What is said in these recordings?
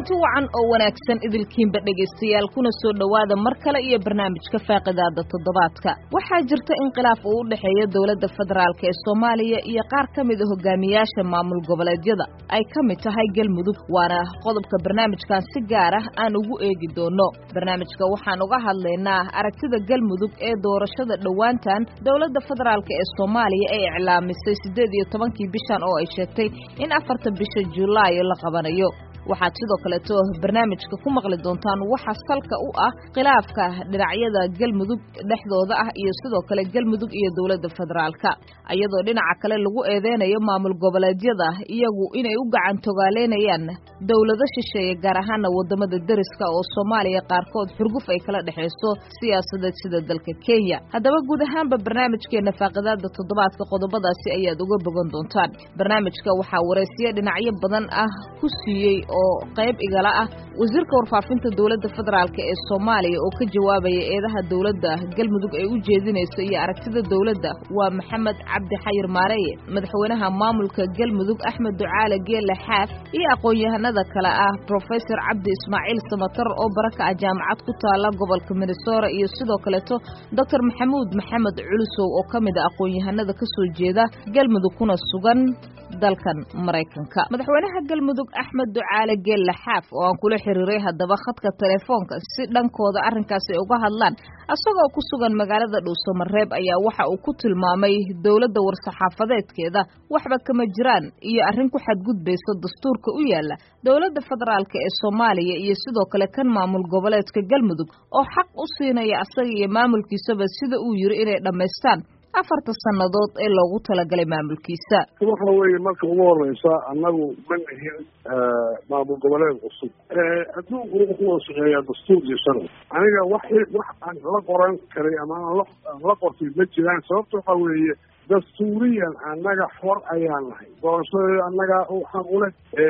kulanti wacan oo wanaagsan idilkiinba dhageystayaal kuna soo dhawaada mar kale iyo barnaamijka faaqidaada toddobaadka waxaa jirta inqilaaf uu u dhaxeeyo dawladda federaalka ee Soomaaliya iyo qaar kamid ah hogaamiyaasha maamul goboleedyada ay kamid tahay Galmudug waana qodobka barnaamijkan si gaar ah aan ugu eegi doono barnaamijka waxaan uga hadlaynaa aragtida Galmudug ee doorashada dhawaantan dawladda federaalka ee Soomaaliya ay iclaamisay 18 bishan oo ay sheegtay in 4 bisha Juulaay la qabanayo waxaad sidoo kale barnaamijka ku maqli doontaan waxa salka u ah khilaafka dhinacyada Galmudug dhexdooda ah iyo sidoo kale Galmudug iyo dawladda federaalka ayadoo dhinaca kale lagu eedeynayo maamul goboleedyada iyagu inay u gacan togaaleenayaan dawlado shisheeye gaar ahaan wadamada dariska oo Soomaaliya qaarkood xurguf ay kala dhaxayso siyaasadeed sida dalka Kenya haddaba guud ahaanba barnaamijkeena faaqidaada toddobaadka qodobadaasi ayaad uga bogan doontaan barnaamijka waxa wareysiyo dhinacyo badan ah ku siiyay oo qayb igala ah wasiirka warfaafinta dawladda federaalka ee Soomaaliya oo ka jawaabaya eedaha dawladda Galmudug ay u jeedinayso iyo aragtida dawladda waa Maxamed Cabdi Xayir Maareeye madaxweynaha maamulka Galmudug Axmed Ducaale Geelle Xaaf iyo aqoon-yahanada kale ah Professor Cabdi Ismaaciil Samatar oo baraka jaamacad ku taala gobolka Minnesota iyo sidoo kale Dr. Maxamuud Maxamed Culusow oo kamid ah aqoon-yahanada ka soo jeeda Galmudug kuna sugan dalkan Mareykanka madaxweynaha Galmudug Axmed Ducaale Geelle Xaaf oo aan kula xiriiray hadaba khadka telefoonka si dhankooda arrinkaas ay uga hadlaan asagoo ku sugan magaalada Dhuusamareeb ayaa waxa uu ku tilmaamay dawladda war-saxaafadeedkeeda waxba kama jiraan iyo arrin ku xadgudbayso dastuurka u yaala dawladda federaalka ee Soomaaliya iyo sidoo kale kan maamul goboleedka Galmudug oo xaq u siinaya asaga iyo maamulkiisaba sida uu yiri inay dhameystaan 4 sanadood ee loogu talagalay maamulkiisa waxa weeye marka ugu horeysa anagu manahin maamul goboleed cusub adduunku wuxuu shaqeeyaa dastuur iyo sharci aniga wax aan la qoran karay ama la qortay ma jiraan sababtoo waxa weeye dastuuriyan annaga xor ayaan nahay doorashada annaga xaq u leh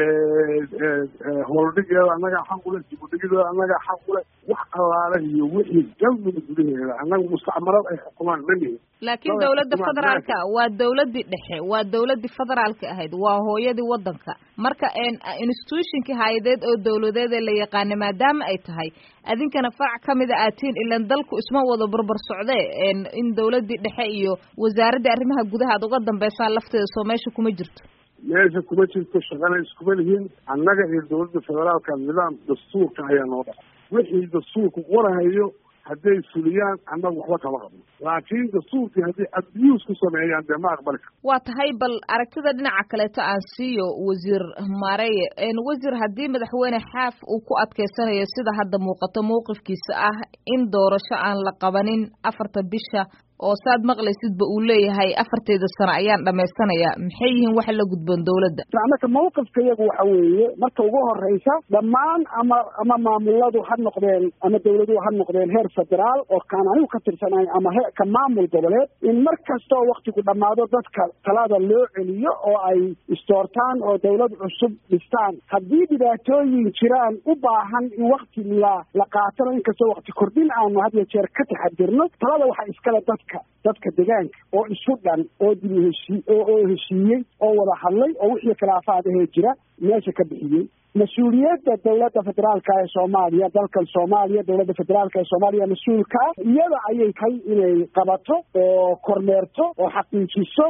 howldhigeeda annaga xaq u leh dibudhigeeda annaga xaq u leh wax allaale iyo wixii Galmudug gudaheeda annaga mustacmarad ay xukumaan manihin laakiin dawladda federaalka waa dawladii dhexe waa dawladii federaalka ahayd waa hooyadii wadanka marka institutionki hay'adeed oo dawladeed la yaqaan maadaama ay tahay adinkana farac kamid ah aatiin ilan dalku isma wada barbar socdee in dawladii dhexe iyo wasaaradda arrimaha gudaha aad uga dambeysaan lafteeda soo meesha kuma jirto meesha kuma jirto shaqana iskuma lihiin annaga iyo dawladda federaalka nidaam dastuurka ayaa noo dhaca wixii dastuurku qorahayo hadday fuliyaan annagu waxba kama qabno laakiin dastuurkii haddii abuse ku sameeyaan dee ma aqbali karo waa tahay bal aragtida dhinaca kaleeto aan siiyo wasiir Maareeye wasiir haddii madaxweyne Xaaf uu ku adkeysanayo sida hadda muuqato mowqifkiisa ah in doorasho aan la qabanin 4 bisha oo saad maqlaysidba uu leeyahay 4 sano ayaan dhameysanayaa maxay yihiin wax la gudboon dawladda macnaha mowqifka iyagu waxa weeye marka ugu horeysa dhammaan ama maamuladu ha noqdeen ama dawladuhu ha noqdeen heer federaal oo kaan anigu ka tirsanayn ama ka maamul goboleed in mar kastoo waqtigu dhammaado dadka talada loo celiyo oo ay istoortaan oo dawlad cusub dhistaan haddii dhibaatooyin jiraan u baahan in waqti la qaatano inkastoo waqti kordhin aanu had iyo jeer ka taxadirno talada waxaa iskale dadka deegaanka oo isu dhan oo heshiiyey oo wada hadlay oo wixii khilaafaad ahee jira meesha ka bixiyey mas-uuliyadda dawladda federaalka ee Soomaaliya dalkan Soomaaliya dawladda federaalka ee Soomaaliya mas-uulka iyada ayay tahay inay qabato oo kormeerto oo xaqiijiso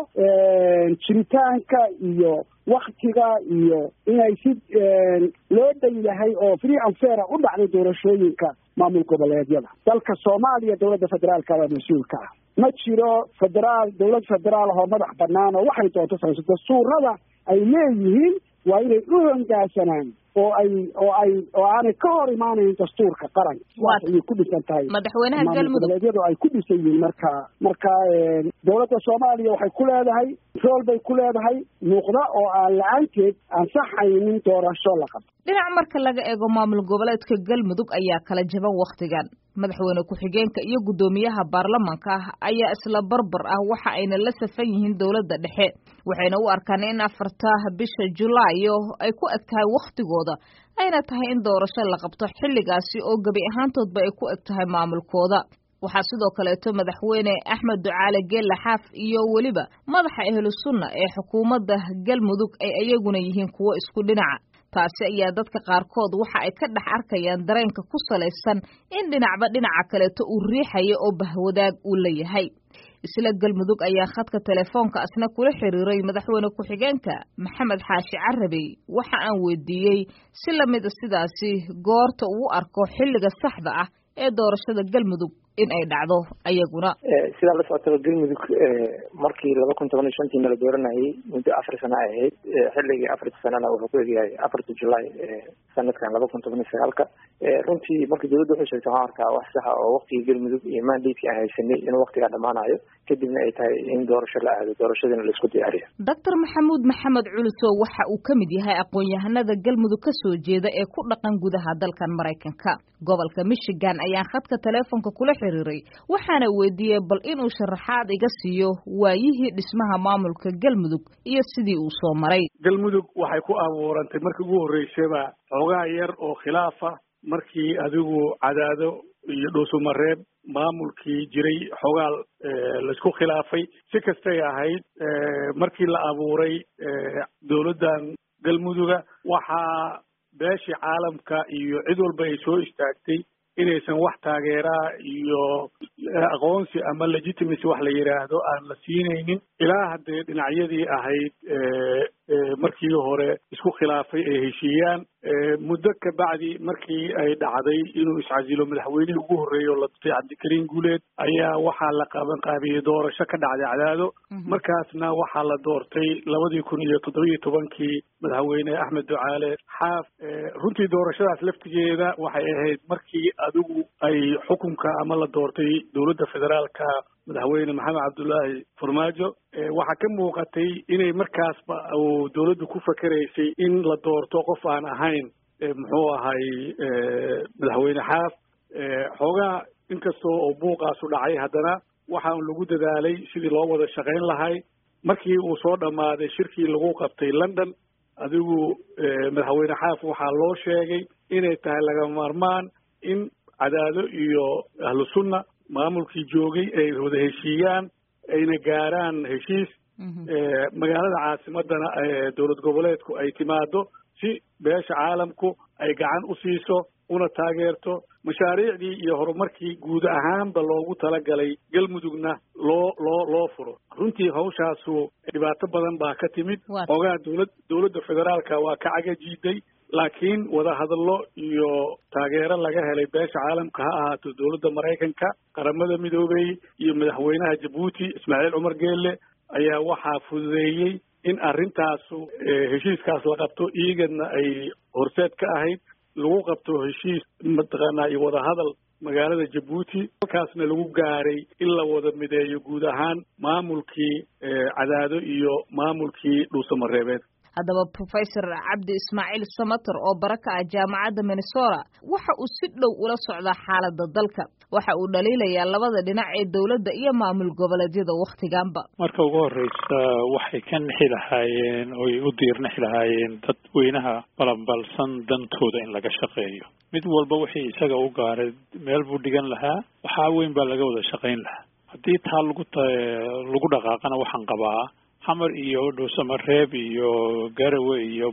jiritaanka iyo waqtiga iyo inay si loo daylahay oo free and fair u dhacday doorashooyinka maamul goboleedyada dalka Soomaaliya dawladda federaalka ee mas-uulka ma jiro dawlad federaal oo madax bannaan oo waxay doonto sayso dastuurada ay leeyihiin waa inay u hoggaansanaan oo aanay ka hor imaanayn dastuurka qaran ay ku dhisan tahay madaxweynaha Galmudug ay ku dhisan yihiin marka dawladda Soomaaliya waxay ku leedahay rol bay ku leedahay muuqda oo aan la'aanteed ansaxaynin doorasho la qabto dhinac marka laga eego maamul goboleedka Galmudug ayaa kala jaban waqtigan madaxweyne ku-xigeenka iyo gudoomiyaha baarlamaanka ayaa isla barbar ah waxa ayna la safan yihiin dawladda dhexe waxayna u arkaan in 4 bisha Juulaay ay ku egtahay waqtigooda ayna tahay in doorasho la qabto xilligaasi oo gabi ahaantoodba ay ku egtahay maamulkooda waxaa sidoo kaleeto madaxweyne Axmed Ducaale Geelle Xaaf iyo waliba madaxa Ahlu Sunna ee xukuumadda Galmudug ay ayaguna yihiin kuwo isku dhinaca taasi ayaa dadka qaarkood waxa ay ka dhex arkayaan dareenka ku salaysan in dhinacba dhinaca kaleeto uu riixayo oo bahwadaag uu leeyahay. isla galmudug ayaa khadka telefoonka asna kula xiriiray madaxweyne ku-xigeenka Maxamed Xaashi Carabey waxa aan weydiiyey si lamid sidaasi goorta uu arko xilliga saxda ah ee doorashada galmudug in ay dhacdo ayaguna sida la socota galmudug markii 2015 la dooranayay muddo 4 sano ay ahayd xilligii 4 sanana wuxuu ku eegayay 4 July sanadkan 2019 runtii markii dawladdu waxay sheegtay waxaan wax sax ah oo waqtiga galmudug iyo mandate ay haysanay in waqtiga dhamaanayo kadibna ay tahay in doorasho la aado doorashadana la isku diyaariyo. Dr. Maxamuud Maxamed Culusow waxa uu kamid yahay aqoon-yahanada galmudug ka soo jeeda ee ku dhaqan gudaha dalkan Mareykanka. Gobolka Michigan ayaa khadka telefoonka kula xiriiray waxaana weydiiyay bal inuu sharaxaad iga siiyo waayihii dhismaha maamulka galmudug iyo sidii uu soo maray. galmudug waxay ku abuurantay markii ugu horeysayba xogaa yar oo khilaafa markii adigu Cadaado iyo Dhuusumareeb maamulkii jiray xogaal la isku khilaafay si kastay ahayd markii la abuuray dawladdan galmuduga waxaa beeshii caalamka iyo cid walba ay soo istaagtay inaysan wax taageeraa iyo aqoonsi ama legitimacy wax la yiraahdo aan la siinaynin ilaa haddee dhinacyadii ahayd markii hore isku khilaafay ay heshiiyaan muddo ka bacdi markii ay dhacday inuu iscasilo madaxweynihii ugu horreeyay oo la doortay Cabdikariin Guuleed ayaa waxaa la qabanqaabiyey doorasho ka dhacday Cadaado markaasna waxaa la doortay 2017 madaxweyne Axmed Ducaale Xaaf runtii doorashadaas laftigeeda waxay ahayd markii adigu ay xukunka ama la doortay dawladda federaalka madaxweyne Maxamed Cabdullaahi Farmaajo waxaa ka muuqatay inay markaasba uu dawladdu ku fakaraysay in la doorto qof aan ahayn muxuu ahay madaxweyne Xaaf xoogaa inkastoo oo buuqaasu dhacay haddana waxaan lagu dadaalay sidii loo wada shaqayn lahay markii uu soo dhammaaday shirkii lagu qabtay London adigu madaxweyne Xaaf waxaa loo sheegay inay tahay laga maarmaan in Cadaado iyo ahlu sunna maamulkii joogay ay wada heshiiyaan ayna gaaraan heshiis magaalada caasimadana dawlad goboleedku ay timaado si beesha caalamku ay gacan u siiso una taageerto mashaariicdii iyo horumarkii guud ahaanba loogu talagalay galmudugna loo furo runtii hawshaasu dhibaato badan baa ka timid ogaa dawladda federaalka waa ka cagajiiday laakiin wada hadallo iyo taageero laga helay beesha caalamka ha ahaato dawladda Mareykanka qaramada midoobay iyo madaxweynaha Djibouti Ismaaciil Cumar Geelle ayaa waxaa fududeeyay in arrintaasu heshiiskaas la qabto iyagadna ay horseed ka ahayd lagu qabto heshiis mataqaanaa iyo wada hadal magaalada Djibouti halkaasna lagu gaaray in la wada mideeyo guud ahaan maamulkii Cadaado iyo maamulkii Dhuusamareebeed. haddaba Professor Cabdi Ismaaciil Samatar oo baraka ah jaamacadda Minnesota waxa uu si dhow ula socdaa xaaladda dalka waxa uu dhaliilayaa labada dhinac ee dawladda iyo maamul goboleedyada waqtiganba marka ugu horeysa waxay ka nixi lahaayeen oo ay u diirnixi lahaayeen dadweynaha balanbalsan dantooda in laga shaqeeyo mid walba wixii isaga u gaaray meel buu dhigan lahaa waxa weyn baa laga wada shaqayn lahaa haddii taa lagu dhaqaaqana waxaan qabaa xamar iyo Dhuusamareeb iyo Garowe iyo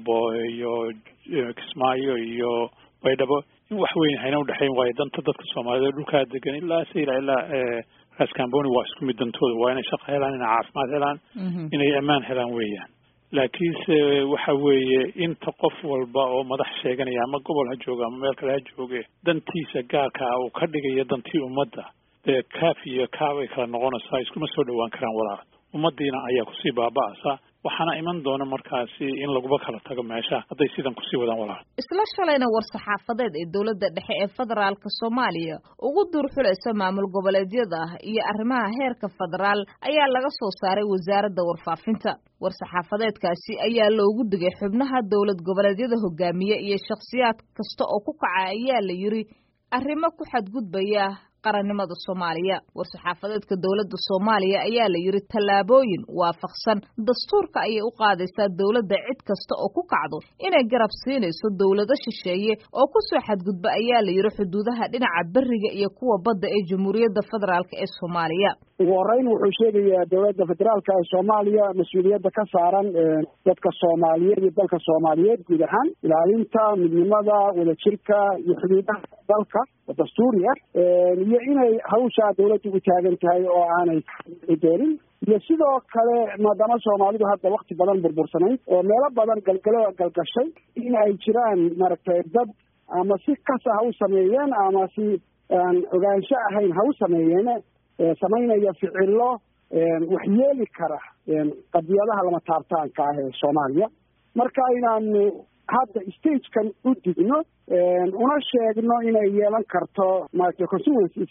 Kismaayo iyo Baydhabo in wax weyn hayna u dhaxayn way danta dadka Soomaaliyeed dhulka degan ilaa Raskamboni waa isku mid dantooda waa inay shaqo helaan inay caafimaad helaan inay ammaan helaan weeyaan laakiinse waxa weeye inta qof walba oo madax sheeganaya ama gobol ha jooga ama meel kale ha jooge dantiisa gaarka ah uu ka dhigayo dantii ummadda kaafiya kaabay kala noqonaysaa iskuma soo dhawaan karaan walaal ummadiina ayaa ku sii baaba'aysa waxaana iman doona markaasi in laguba kala tago meesha hadday sidan ku sii wadaan walaal isla shalayna war saxaafadeed ee dawladda dhexe ee federaalka Soomaaliya ugu durxulaysa maamul goboleedyada iyo arrimaha heerka federaal ayaa laga soo saaray wasaaradda warfaafinta war saxaafadeedkaasi ayaa loogu digay xubnaha dawlad goboleedyada hogaamiye iyo shakhsiyaad kasta oo ku kaca ayaa la yiri arrimo ku xadgudbaya qarannimada Soomaaliya war saxaafadeedka dawladda Soomaaliya ayaa la yiri talaabooyin waafaqsan dastuurka ay u qaadaysaa dawladda cid kasta oo ku kacdo inay garab siinayso dawlado shisheeye oo ku soo xadgudba ayaa la yiri xuduudaha dhinaca bariga iyo kuwa badda ee Jamhuuriyadda Federaalka ee Soomaaliya ugu horeyn wuxuu sheegayaa dowladda federaalka ee soomaaliya mas-uuliyadda ka saaran dadka soomaaliyeed iyo dalka soomaaliyeed guud ahaan ilaalinta midnimada wadajirka iyo xuduudaha dalka oo dastuuri ah iyo inay hawshaa dowladdu u taagan tahay oo aanay doonin iyo sidoo kale maadaama soomaalidu hadda wakti badan burbursanayd oo meelo badan galgashay in ay jiraan maaragtay dad ama si kasa ha u sameeyeen ama si aan ogaansho ahayn ha u sameeyeen samaynaya ficilo waxyeeli kara qadiyadaha lama taabtaanka ah ee soomaaliya marka inaanu hadda stagekan u digno una sheegno inay yeelan karto maaragtay consequences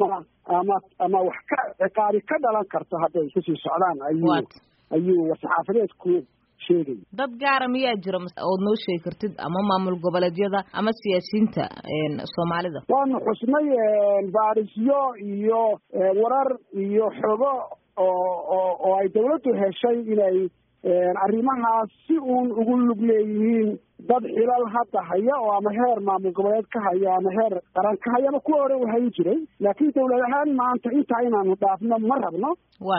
ama wax ka ciqaabi ka dhalan karto hadday kusii socdaan ayuu saxaafadeedku sheegay. dad gaara miyaa jira ood noo sheegi kartid ama maamul goboleedyada ama siyaasiyiinta soomaalida? waanu xusnay baarisyo iyo warar iyo xogo oo ay dawladdu heshay inay arrimahaas si uun ugu lug leeyihiin dad xilal hadda haya oo ama heer maamul goboleed ka haya ama heer qaran ka haya ama kuwa hore u hayn jiray laakiin dawlad ahaan maanta intaa inaanu dhaafno ma rabno.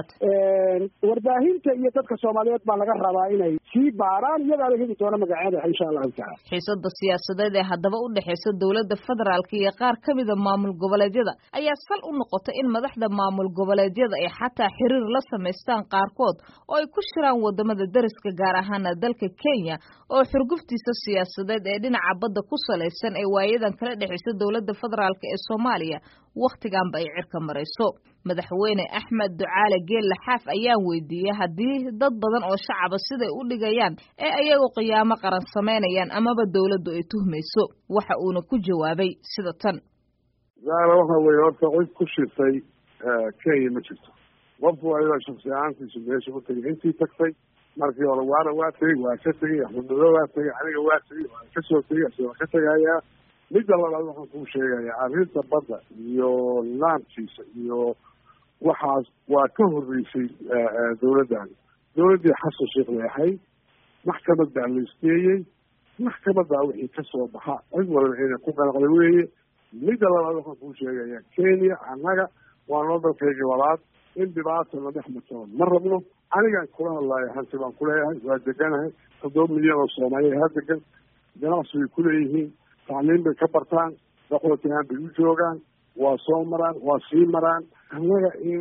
warbaahinta iyo dadka soomaaliyeed baa laga rabaa inay sii baaraan iyadaa la heli doono magaceeda insha allahu tacaala. xiisada siyaasadeed ee haddaba u dhexeysa dowladda federaalka iyo qaar ka mida maamul goboleedyada ayaa sal u noqotay in madaxda maamul goboleedyada ay xataa xiriir la samaystaan qaarkood oo ay ku shiraan wadamada dariska gaar ahaana dalka Kenya oo xurguftiisa siyaasadeed ee dhinaca badda ku salaysan ee waayadan kala dhexeysa dowladda federaalka ee Soomaaliya waqtigan ba ay cirka marayso. madaxweyne Axmed Ducaale Geelle Xaaf ayaa weydiiyay haddii dad badan oo shacaba siday u dhigayaan ee ayagu qiyaamo qaran sameynayaan amaba dowladdu ay tuhmayso waxa uuna ku jawaabay sida tan. zaara waxa weeye horta cid ku shirtay Kenya ma jirto. qofku waa shakhsi ahaantiisu meesha ku tagay intii tagtay markii hore waa tegey waa ka tegey axmednimo waa tegey aniga waa tegey waa ka soo tegey asagoo ka tegayaa. midda labaad waxaan kuu sheegayaa arrinta badda iyo nidaamkiisa iyo waxaas waa ka horreysay dawladdan dawladdii xasan sheekh bay ahayd maxkamad baa la isteeyey maxkamaddaa wixii ka soo baxa cid walba inay ku qanaqda weeye. midda labaad waxaan kuu sheegayaa Kenya annaga waa noo dalkayga labaad in dhibaata la dhex marto ma rabno. anigaan kula hadlaayo hanti baan kuleeyahay waa deganahay 7 milyan oo Soomaaliyeed ha degan ganacsi bay kuleeyihiin tacliim bay ka bartaan daqootigaan bay u joogaan waa soo maraan waa sii maraan. annaga in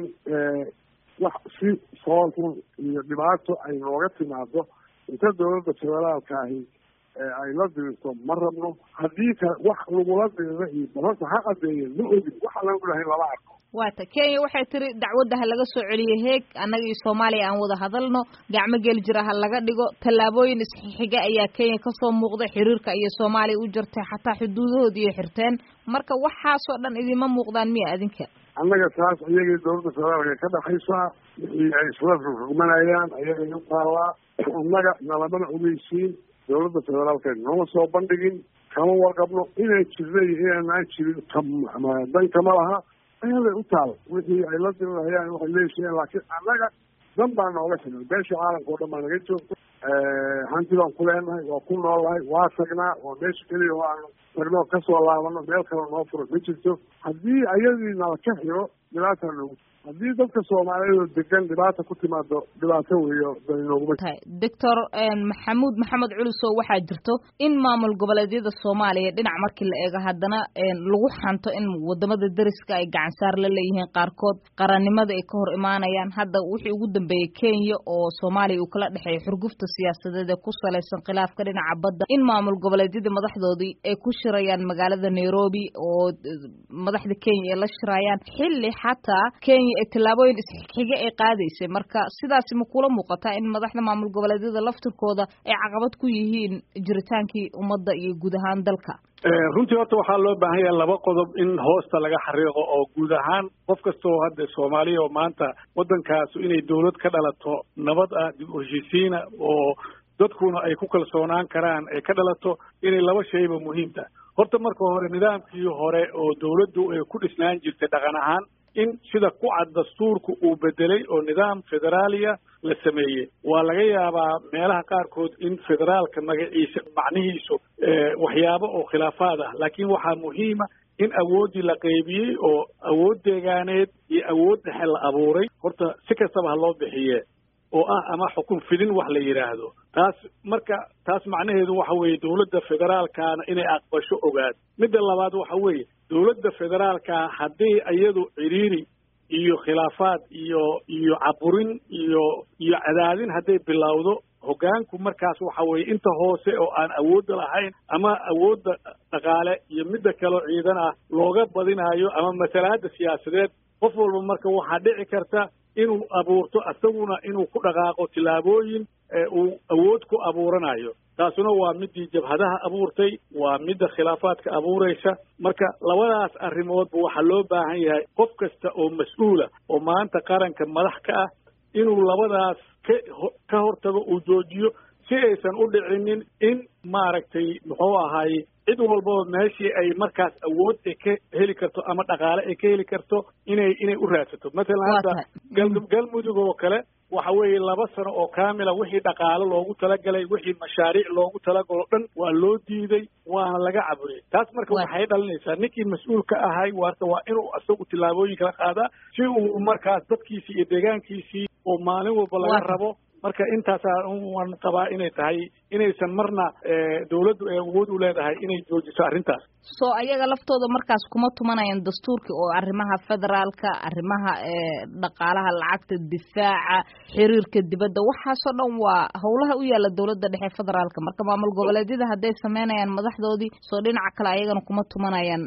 wax si foolxun iyo dhibaato ay nooga timaado inta dawladda federaalka ahi ay la dirirto ma rabno. haddii kale wax lagula dirira iyo balanta ha qadeeyeen ma ogin waxa lagu lahayn lama arko. waata Kenya waxay tiri dacwadda ha laga soo celiyo heeg annaga iyo Soomaaliya aan wada hadalno gacmo gel jira ha laga dhigo tallaabooyin isxiga ayaa Kenya ka soo muuqday xiriirka iyo Soomaaliya u jirtay xataa xuduudahoodii iyo xirteen marka waxaasoo dhan idima muuqdaan miya adinka? annaga taas iyagii dawladda federaalka ka dhaxaysaa wixii ay isla rugmanayaan ayaga u taallaa. annaga nalamana ogeysiin dawladda federaalka nooma soo bandhigin kama warqabno inay jirna iyo inaanaan jirin dan kama laha ayaday u taal wixii ay la dirirayaan waxay leeshiyeen laakiin annaga dan baa nooga xiran beesha caalamka oo dhan baa naga joogto hanti baan ku leenahay waa ku noolnahay waa tagnaa waa meesha keliya oo aanu tagno kasoo laabano meel kale noo furo ma jirto. haddii ayadii nala ka xiro dhibaataa noogu haddii dadka Soomaaliyeed oo degan dhibaata ku timaado dhibaato weeyo nooguma. Doctor Maxamed Culusow waxaa jirto in maamul goboleedyada Soomaaliya dhinac markii la eego haddana lagu xanto in wadamada dariska ay gacan saar la leeyihiin qaarkood qarannimada ay ka hor imaanayaan. hadda wixii ugu dambeeyay Kenya oo Soomaaliya uu kala dhaxeeyo xurgufta siyaasadeed ee ku salaysan khilaafka dhinaca badda in maamul goboleedyada madaxdoodii ay ku shirayaan magaalada Nairobi oo madaxda Kenya ay la shirayaan xilli xataa Kenya tallaabooyin isxiga ay qaadaysay marka sidaas ma kula muuqataa in madaxda maamul goboleedyada laftirkooda ay caqabad ku yihiin jiritaankii ummadda iyo guud ahaan dalka? runtii horta waxaa loo baahan yahay laba qodob in hoosta laga xariiqo oo guud ahaan qof kasta oo hadda Soomaaliya oo maanta waddankaas inay dawlad ka dhalato nabad ah dib u heshiisiina oo dadkuna ay ku kalsoonaan karaan ay ka dhalato inay laba shayba muhiim tahay. horta marka hore nidaamkii hore oo dawladdu ay ku dhisnaan jirtay dhaqan ahaan in sida ku cad dastuurku uu bedelay oo nidaam federaaliya la sameeyey. waa laga yaabaa meelaha qaarkood in federaalka magaciisa macnihiisu waxyaabo oo khilaafaad ah laakiin waxaa muhiima in awooddii la qaybiyey oo awood deegaaneed iyo awood dhexe la abuuray horta si kastaba ha loo bixiye oo ah ama xukun fidin wax la yidhaahdo taas macnaheedu waxa weeye dowladda federaalkaana inay aqbasho ogaad midda labaad waxa weeye dowladda federaalka haddii iyadu ciriiri iyo khilaafaad iyo caburin iyo cadaadin hadday bilowdo hoggaanku markaas waxa weeye inta hoose oo aan awoodda lahayn ama awoodda dhaqaale iyo midda kaleo ciidan ah looga badinaayo ama masalaadda siyaasadeed qof walba marka waxaa dhici karta inuu abuurto isaguna inuu ku dhaqaaqo tillaabooyin uu awood ku abuuranayo taasuna waa midii jabhadaha abuurtay waa midda khilaafaadka abuuraysa marka labadaas arrimoodba waxaa loo baahan yahay qof kasta oo mas-uula oo maanta qaranka madax ka ah inuu labadaas ka hortago uu joojiyo si aysan u dhicinin in maaragtay muxuu ahaaye cid walbaba meeshii ay markaas awood ay ka heli karto ama dhaqaale ay ka heli karto inay u raadsato matalan hadda galmudug oo kale waxa weeye 2 sano oo kaamila wixii dhaqaale loogu talagalay wixii mashaariic loogu talagalo dhan waa loo diiday waana laga caburiyay taas marka waxay dhalinaysaa ninkii mas-uulka ahay waa inuu asagu tillaabooyin kala qaadaa si uu markaas dadkiisii iyo deegaankiisii oo maalin walba laga rabo marka intaasaan qabaa inay tahay inaysan marna dawladdu ay awood u leedahay inay joojiso arrintaas soo ayaga laftooda markaas kuma tumanayaan dastuurkii oo arrimaha federaalka arrimaha dhaqaalaha lacagta difaaca xiriirka dibadda waxaasoo dhan waa howlaha u yaala dawladda dhexe federaalka marka maamul goboleedyada hadday sameynayaan madaxdoodii soo dhinaca kale ayagana kuma tumanayaan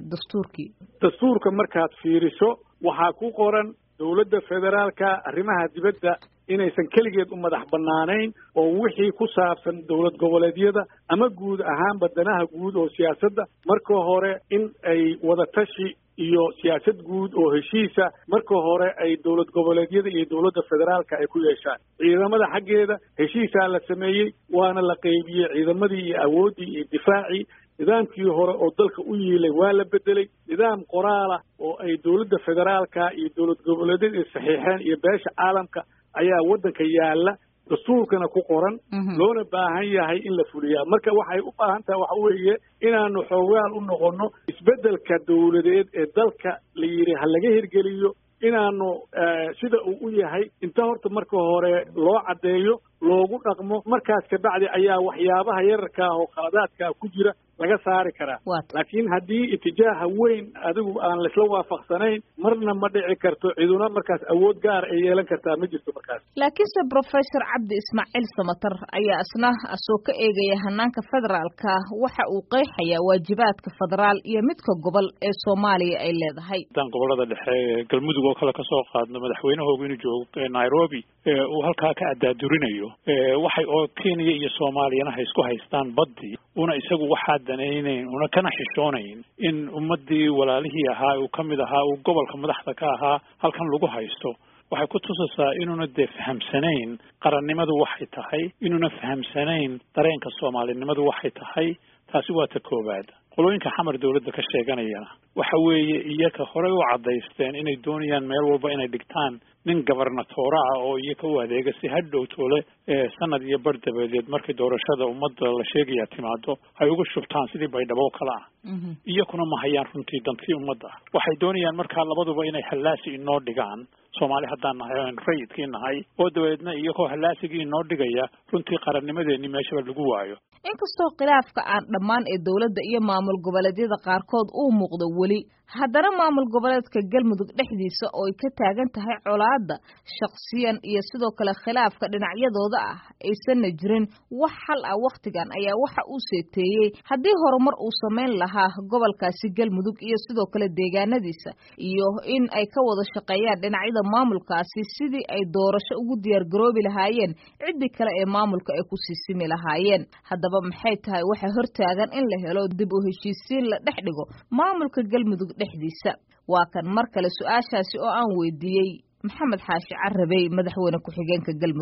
dastuurka markaad fiiriso waxaa ku qoran dawladda federaalka arrimaha dibadda inaysan keligeed u madax bannaanayn oo wixii ku saabsan dawlad goboleedyada ama guud ahaanba danaha guud oo siyaasadda marka hore in ay wadatashi iyo siyaasad guud oo heshiisa marka hore ay dawlad goboleedyada iyo dawladda federaalka ay ku yeeshaan ciidamada xaggeeda heshiisaa la sameeyey waana la qaybiyey ciidamadii iyo awooddii iyo difaacii nidaamkii hore oo dalka u yiilay waa la bedelay nidaam qoraal ah oo ay dawladda federaalka iyo dawlad goboleedyada ay saxiixeen iyo beesha caalamka ayaa waddanka yaalla dastuurkana ku qoran loona baahan yahay in la fuliyaa marka waxay u baahan tahay waxa weeye inaanu xoogaal u noqono isbeddelka dawladeed ee dalka la yidhi ha laga hirgeliyo inaanu sida uu u yahay inta horta marka hore loo caddeeyo loogu dhaqmo markaas kabacdi ayaa waxyaabaha yararka oo khaladaadka ku jira laga saari karaa laakiin haddii itijaaha weyn adigu aan laisla waafaqsanayn marna ma dhici karto ciduna markaas awood gaar ay yeelan kartaa ma jirto markaas laakiinse professor cabdi ismaaciil samatar ayaa isna asoo ka eegaya hanaanka federaalka waxa uu qeexayaa waajibaadka federaal iyo midka gobol ee Soomaaliya ay leedahay dan gobolada dhexe galmudug oo kale ka soo qaadno madaxweynahoogu inuu joogo Nairobi uu halkaa ka adaadurinayo waxay oo Kenya iyo Soomaaliyana hay isku haystaan badii una isagu waxa danaynayn una kana xishoonayn in ummadii walaalihii ahaa uu kamid ahaa uu gobolka madaxda ka ahaa halkan lagu haysto waxay ku tusaysaa inuuna fahamsanayn qarannimadu waxay tahay inuuna fahamsanayn dareenka Soomaalinimadu waxay tahay taasi waa ta koobaad qolooyinka xamar dawladda ka sheeganayana waxa weeye iyaga hore u cadaysteen inay doonayaan meel walba inay dhigtaan nin gobernatoor ah oo iyaga u adeega si hadhow toole sanad iyo bar dabadeed markii doorashada ummadda la sheegaya timaado ay ugu shubtaan sidii baydhabo kale ah iyaguna ma hayaan runtii dantii ummadda waxay doonayaan markaa labaduba inay hallaasi inoo dhigaan Soomaali haddaan nahay oo rayidkii nahay oo dabeedna iyagoo hallaasigii inoo dhigaya runtii qarannimadeennii meeshaba lagu waayo inkastoo khilaafka aan dhammaan ee dawladda iyo maamul goboleedyada qaarkood uu muuqdo weli haddana maamul goboleedka galmudug dhexdiisa oo ay ka taagan tahay colaadda shakhsiyan iyo sidoo kale khilaafka dhinacyadooda ah aysanna jirin wax xal ah wakhtigan ayaa waxa uu seeteeyey haddii horumar uu samayn lahaa gobolkaasi galmudug iyo sidoo kale deegaanadiisa iyo in ay ka wada shaqeeyaan dhinacyada maamulkaasi sidii ay doorasho ugu diyaargaroobi lahaayeen ciddii kale ee maamulka ay ku siisimi lahaayeen haddaba maxay tahay waxa hortaagan in la helo dib u heshiisiin la dhex dhigo maamulka galmudug dhexdiisa waa kan mar kale su-aashaasi oo aan weydiiyey maxamed xaashi carabey madaxweyne ku-xigeenka galmudug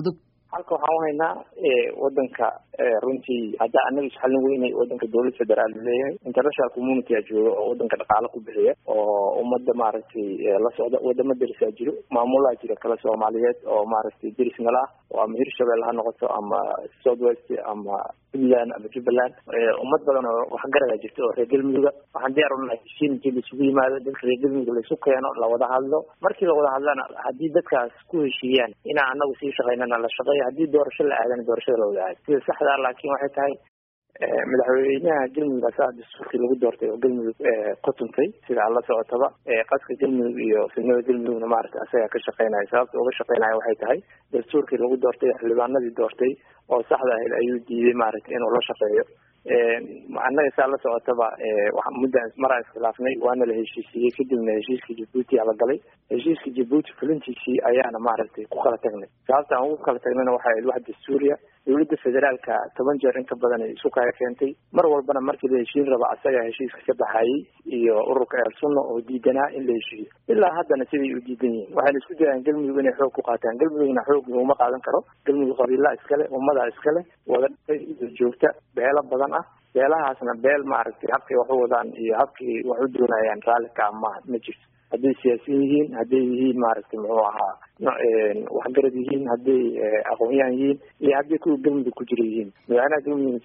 halka waxaan u haynaa wadanka runtii hadda anaga isxalin weynay wadanka dowlad federaal leeyahay international community a jooga oo wadanka dhaqaale ku bixiya oo ummadda maaragtay la socda wadamo derisaa jiro maamulaa jira kala soomaaliyeed oo maaragtay deris nala ah oo ama hirshabelle ha noqoto ama south west ama puntland ama jubbaland ummad badan oo waxgaradaa jirta oo reer galmudugga waxaan diyaar u nahay heshiin intii laisugu yimaado dadka reer galmudug laisu keeno lawada hadlo markii lawada hadlana haddii dadkaas ku heshiiyaan inaan anagu sii shaqaynana la shaqeeyo haddii doorasho la aadana doorashada lawada aado sida saxda laakiin waxay tahay madaxweynaha galmudug asaa dastuurkii lagu doortay oo galmudug ku tuntay sida aan la socotaba qaska galmudug iyo fidnada galmudugna maaragtay asagaa ka shaqeynaya sababta uga shaqeynaya waxay tahay dastuurkii lagu doortay xildhibaanadii doortay oo saxda ahayd ayuu diiday maaragtay inuu la shaqeeyo annaga saa la socotaba muddan maraan iskhilaafnay waana la heshiisiyey kadibna heshiiska Djibouti la galay heshiiska Djibouti fulintiisii ayaana maaragtay ku kala tagnay sababta aan ugu kala tagnayna waxay ahayd wax dastuuriya dowladda federaalka 10 jeer inta badan ay isu kaya keentay mar walbana markii la heshiin raba asaga heshiiska ka baxayay iyo ururka Sunna oo diidanaa in la heshiiyo ilaa haddana sidii u diidan yihiin waxay isku dayaan galmudug inay xoog ku qaataan galmudugna xoog uma qaadan karo galmudug qabiilada iskale ummada iskale wada joogta beelo badan ah beelahaasna beel maaragtay habkay wax u wadaan iyo habkay wax u doonayaan raalli ka ma jirto hadday siyaasiyiin yihiin hadday yihiin maaragtay muxuu ahaa waxgarad yihiin hadday aqoon-yahan yihiin iyo hadday kuwa galmudug ku jira yihiin madaxweynaha galmudug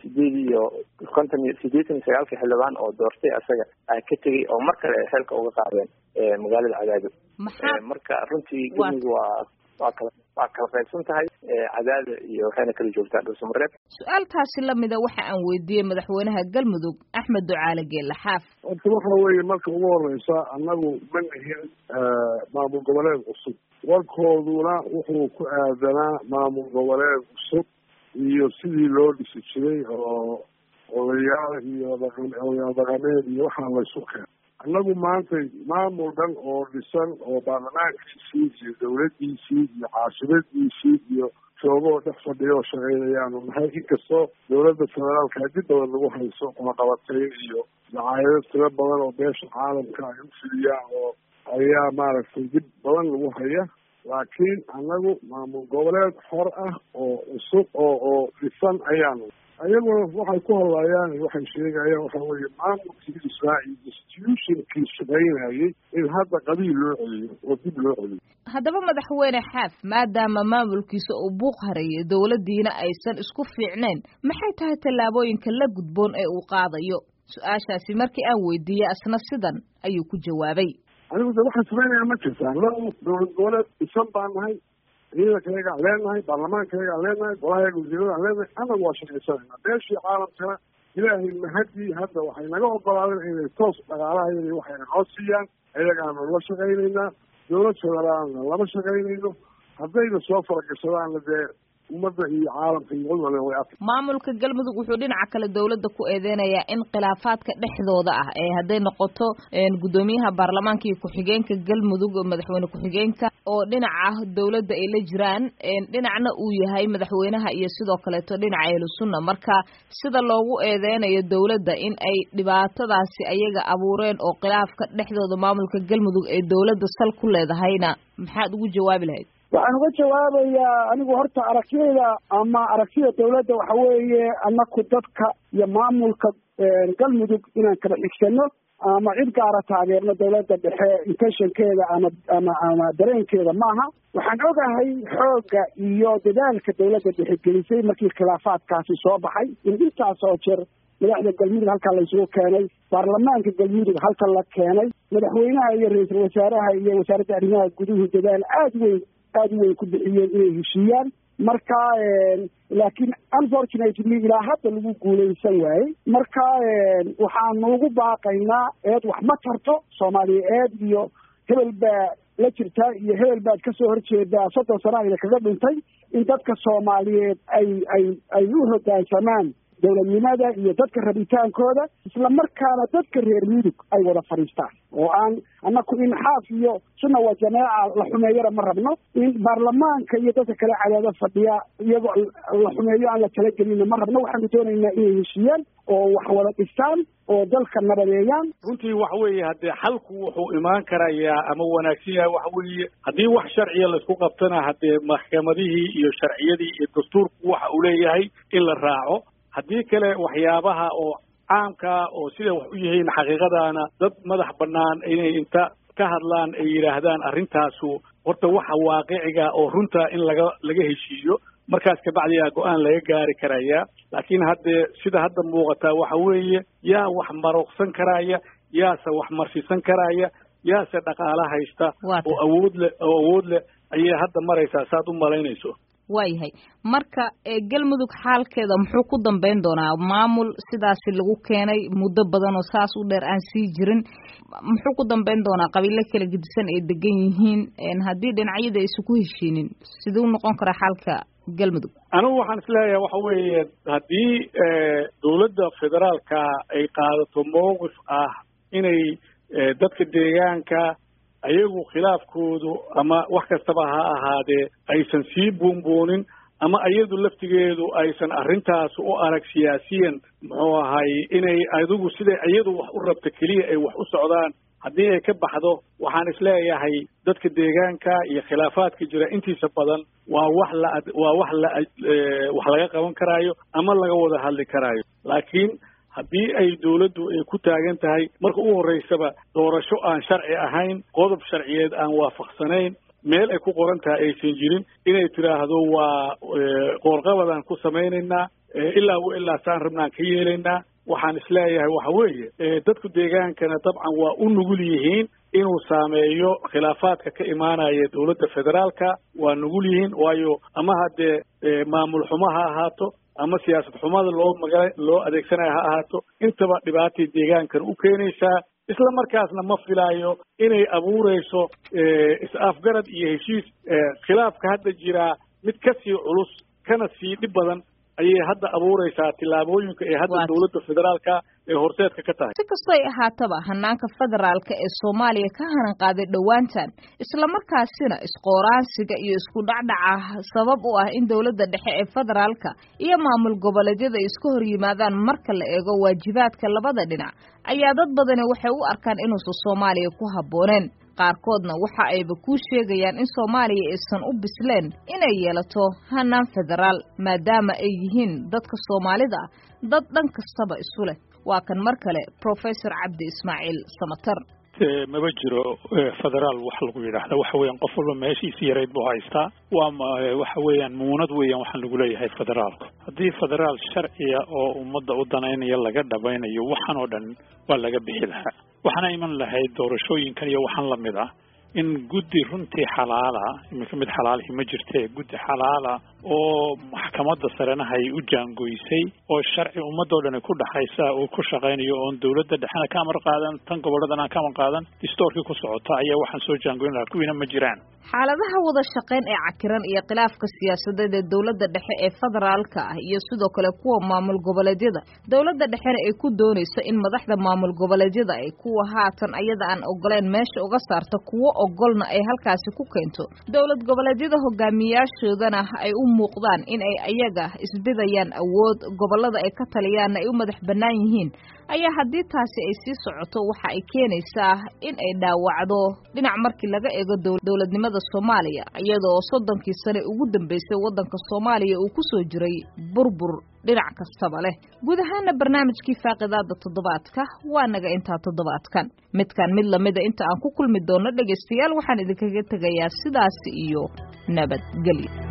89 xildhibaan oo doortay asaga ay ka tegay oo mar kale ay xilka uga qaadeen magaalada Cadaado marka runtii galmudug waa kala qaybsan tahay Cadaado iyo waxayna kala joogtaa Dhuusamareeb su'aaltaasi lamida waxa aan weydiiyay madaxweynaha galmudug Axmed Ducaale Geelle Xaaf waxa weeye marka ugu horeysa annagu ma nihin maamul goboleed cusub warkooduna wuxuu ku aadanaa maamul goboleed cusub iyo sidii loo dhisi jiray oo odayaal iyo dhaqameed iyo waxaa laysu keenay annagu maanta maamul dhan oo dhisan oo baarlamaankiisii iyo dawladdiisii iyo caasimaddiisii iyo joogoo dhex fadhiya oo shaqeynayaanu nahay inkastoo dowladda federaalka dib badan lagu hayso qulaqabateyn iyo dacaayado tiro badan oo beesha caalamka ay u fidiyaan oo ayaa maaragtay dib badan lagu haya laakiin annagu maamul goboleed xor ah oo cusub oo dhisan ayaanu ayaguna waxay ku hadlayaan waxay sheegayaan waxa weeye maamulkii Israa'iil institutionkii shaqeynayay in hadda qabiil loo celiyo oo dib loo celiyo haddaba madaxweyne Xaaf maadaama maamulkiisa uu buuq harayay dowladdiina aysan isku fiicneen maxay tahay tallaabooyinka la gudboon ee uu qaadayo su'aashaasi markii aan weydiiyay asna sidan ayuu ku jawaabay anigu waxaan samaynayaa ma jirtaan dowlad goboleed dhisan baan nahay ciidankayaga aan leenahay baarlamaankayaga aan leenahay golahayaga wasiirada aan leenahay annagu waa shaqaysanayna beeshii caalamkana ilaahay mahadii hadda waxay naga ogolaadeen inay toos dhaqaalaha waxayna noo siiyaan ayagaanu la shaqaynaynaa dowlad federaalna lama shaqaynayno haddayna soo faragashadaanna dee ummadda iyo caalamka iyo wadwale way arki maamulka galmudug wuxuu dhinaca kale dowladda ku eedeynayaa in khilaafaadka dhexdooda ah ee hadday noqoto gudoomiyaha baarlamaanka iyo ku-xigeenka galmudug madaxweyne ku-xigeenka oo dhinaca dowladda ay la jiraan dhinacna uu yahay madaxweynaha iyo sidoo kaleeto dhinaca ahlu sunna marka sida loogu eedeynayo dowladda in ay dhibaatadaasi ayaga abuureen oo khilaafka dhexdooda maamulka galmudug ee dowladda sal ku leedahayna maxaad ugu jawaabi lahayd waxaan uga jawaabayaa anigu horta aragtida dawladda waxa weeye annaku dadka iyo maamulka galmudug inaan kala xigsano ama cid gaara taageerno dawladda dhexe intentionkeeda ama dareenkeeda maaha waxaan ogahay xoogga iyo dadaalka dawladda dhexe gelisay markii khilaafaadkaasi soo baxay in intaasoo jeer madaxda galmudug halkaa laysugu keenay baarlamaanka galmudug halka la keenay madaxweynaha iyo ra-iisul wasaaraha iyo wasaaradda arrimaha guduhu dadaal aad weyn ku bixiyeen inay heshiiyaan marka laakiin unfortunately ilaa hadda lagu guulaysan waayey marka waxaanu ugu baaqaynaa eed wax ma tarto soomaaliya eed iyo hebel baa la jirtaa iyo hebel baad kasoo horjeedaa 30 sano ayna kaga dhintay in dadka soomaaliyeed ay u hoggaansamaan dowladnimada iyo dadka rabitaankooda, isla markaana dadka reer mudug ay wada fadhiistaan oo aan annaku in xaaf iyo sunna waa jamaaca la xumeeyana ma rabno, in baarlamaanka iyo dadka kale cadaada fadhiya iyagoo la xumeeyo aan la talagelinna ma rabno. waxaanu doonaynaa inay heshiiyaan oo wax wada dhistaan oo dalka nabadeeyaan. runtii waxa weeye haddee xalku wuxuu imaan karayaa ama wanaagsan yahay waxa weeye haddii wax sharciya laisku qabtana haddee maxkamadihii iyo sharciyadii iyo dastuurku waxa uu leeyahay in la raaco. haddii kale waxyaabaha oo caamka oo sida wax u yihiin xaqiiqadaana dad madax bannaan inay inta ka hadlaan ay yidhaahdaan arrintaasu horta waxa waaqiciga oo runta in laga heshiiyo, markaas kabacdiyaa go-aan laga gaari karayaa. laakiin haddee sida hadda muuqataa waxa weeye yaa wax maroqsan karaya, yaase wax marsiisan karaya, yaase dhaqaala haysta oo awood leh ayay hadda maraysaa saad u malaynayso. waayahay marka galmudug xaalkeeda muxuu ku dambeyn doonaa? maamul sidaasi lagu keenay muddo badan oo saas u dheer aan sii jirin, muxuu ku dambeyn doonaa? qabiilo kala gedisan ay degan yihiin, haddii dhinacyada aysan ku heshiinin siduu noqon karaa xaalka galmudug? anigu waxaan isleeyahay waxa weeye haddii dowladda federaalka ay qaadato mowqif ah inay dadka deegaanka ayagu khilaafkoodu ama wax kastaba ha ahaadee aysan sii buunbuunin, ama iyadu laftigeedu aysan arrintaas u arag siyaasiyan muxuu ahay inay adigu siday iyadu wax u rabta keliya ay wax u socdaan, haddii ay ka baxdo waxaan isleeyahay dadka deegaanka iyo khilaafaadka jira intiisa badan waa wax laga qaban karaayo ama laga wada hadli karaayo. laakiin haddii ay dawladdu ay ku taagan tahay marka u horreysaba doorasho aan sharci ahayn, qodob sharciyeed aan waafaqsanayn, meel ay ku qoran tahay aysan jirin, inay tidhaahdo waa qoorqabadaan ku samaynaynaa ilaa saan rabnaan ka yeelaynaa, waxaan isleeyahay waxa weeye dadku deegaankana dabcan waa u nugul yihiin inuu saameeyo khilaafaadka ka imaanaya dawladda federaalka, waa nugul yihiin waayo ama haddee maamul xumo ha ahaato ama siyaasad xumada loo adeegsanayo ha ahaato, intaba dhibaatay deegaankan u keenaysaa. isla markaasna ma filaayo inay abuurayso is-afgarad iyo heshiis. khilaafka hadda jiraa mid ka sii culus kana sii dhib badan ayay hadda abuuraysaa tillaabooyinka ee hadda dawladda federaalka ee horseedka ka tahay. si kastoo ay ahaataba hanaanka federaalka ee Soomaaliya ka hanan qaaday dhowaantan, isla markaasina isqooraansiga iyo isku dhacdhaca sabab u ah in dawladda dhexe ee federaalka iyo maamul goboleedyada isku hor yimaadaan marka la eego waajibaadka labada dhinac, ayaa dad badani waxay u arkaan inuusan Soomaaliya ku habbooneen. qaarkoodna waxa ayba ku sheegayaan in Soomaaliya aysan u bisleen inay yeelato hanaan federaal, maadaama ay yihiin dadka Soomaalida dad dhan kastaba isu leh. waa kan mar kale Professor Cabdi Ismaaciil Samatar. maba jiro federaal wax lagu yidhaahdo, waxa weeyaan qof walba meeshiisa yareyd buu haystaa. waxa weeyaan muunad weeyaan waxaan lagu leeyahay federaalku. haddii federaal sharciya oo ummadda u danaynaya laga dhabaynayo waxaan oo dhan waa laga bixi lahaa, waxaana iman lahayd doorashooyinkan iyo waxaan la mid ah in guddi runtii xalaala, iminka mid xalaalihi ma jirtee, guddi xalaala oo maxkamadda sarena ay u jaangoysay oo sharci ummadoo dhan ku dhaxaysa oo ku shaqaynayo oon dawladda dhexena ka amar qaadan, tan gobolladan aan ka amar qaadan, distoorkii ku socota ayaa waxaan soo jaangoyn lahaa, kuwiina ma jiraan. xaaladaha wada shaqayn ee cakiran iyo khilaafka siyaasadeed ee dawladda dhexe ee federaalka ah iyo sidoo kale kuwa maamul goboleedyada, dawladda dhexena ay ku doonayso in madaxda maamul goboleedyada ay kuwa haatan ayada aan ogoleen meesha uga saarto, kuwo ogolna ay halkaasi ku keento. dawlad goboleedyada hogaamiyaashoodana ay u muuqdaan in ay ayaga isbidayaan awood, gobolada ay ka taliyaanna ay u madax bannaan yihiin, ayaa haddii taasi ay sii socoto waxa ay keenaysaa in ay dhaawacdo dhinac markii laga eego dawladnimada Soomaaliya, iyadoo 30 sano ugu dambeysay wadanka Soomaaliya uu ku soo jiray burbur dhinac kastaba leh. guud ahaana barnaamijkii faaqidaada toddobaadka waa naga intaa toddobaadkan, midkan mid lamida inta aan ku kulmi doono dhageystayaal waxaan idinkaga tegayaa sidaas iyo nabadgelyo.